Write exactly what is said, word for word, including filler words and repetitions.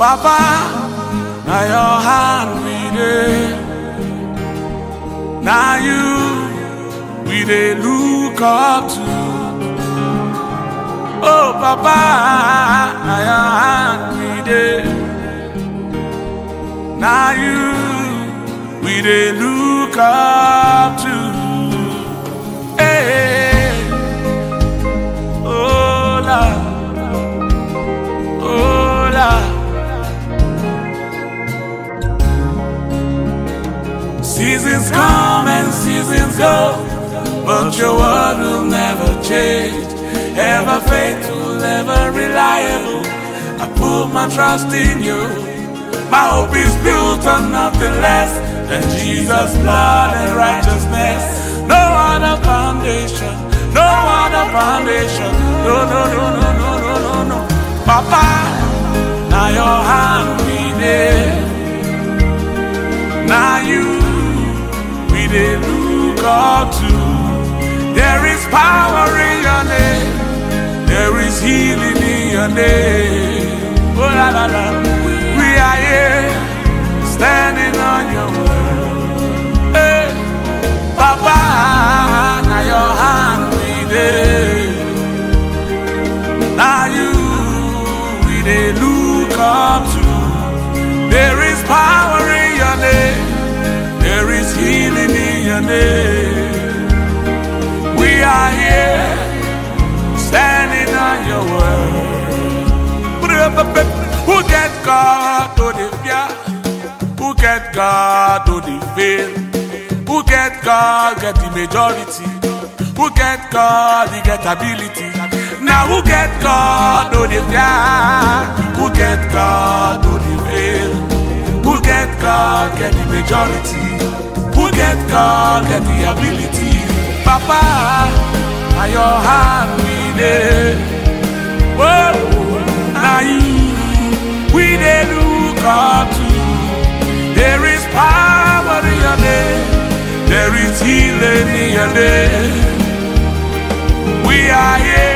Papa, now your hand we dey. Now you we dey look up to. Oh Papa, now your hand we dey. Now you we dey look up to. Hey, oh Lord, oh Lord. Seasons come and seasons go, but your word will never change. Ever faithful, ever reliable, I put my trust in you. My hope is built on nothing less than Jesus' blood and righteousness. No other foundation, no other foundation. No, no, no, no, no, no, no, no. Papa, now your hand we dey. Now you we dey look up to. There is power in your name. There is healing in your name. Oh la la la. We are here standing on your word. Hey, Papa, now your hand we dey. Now you we dey look up to. There is power in your name. There is healing in your name. We are here standing on your word. Who get God to the fear? Who get God to the fail? Who get God get the majority? Who get God the get ability? Now who get God to the fear? Who get God to the fail? Who get God get the majority? Who get God get the ability? Papa, now your hand we dey. Whoa, now you we dey look up to. There is power in your name. There is healing in your name. We are here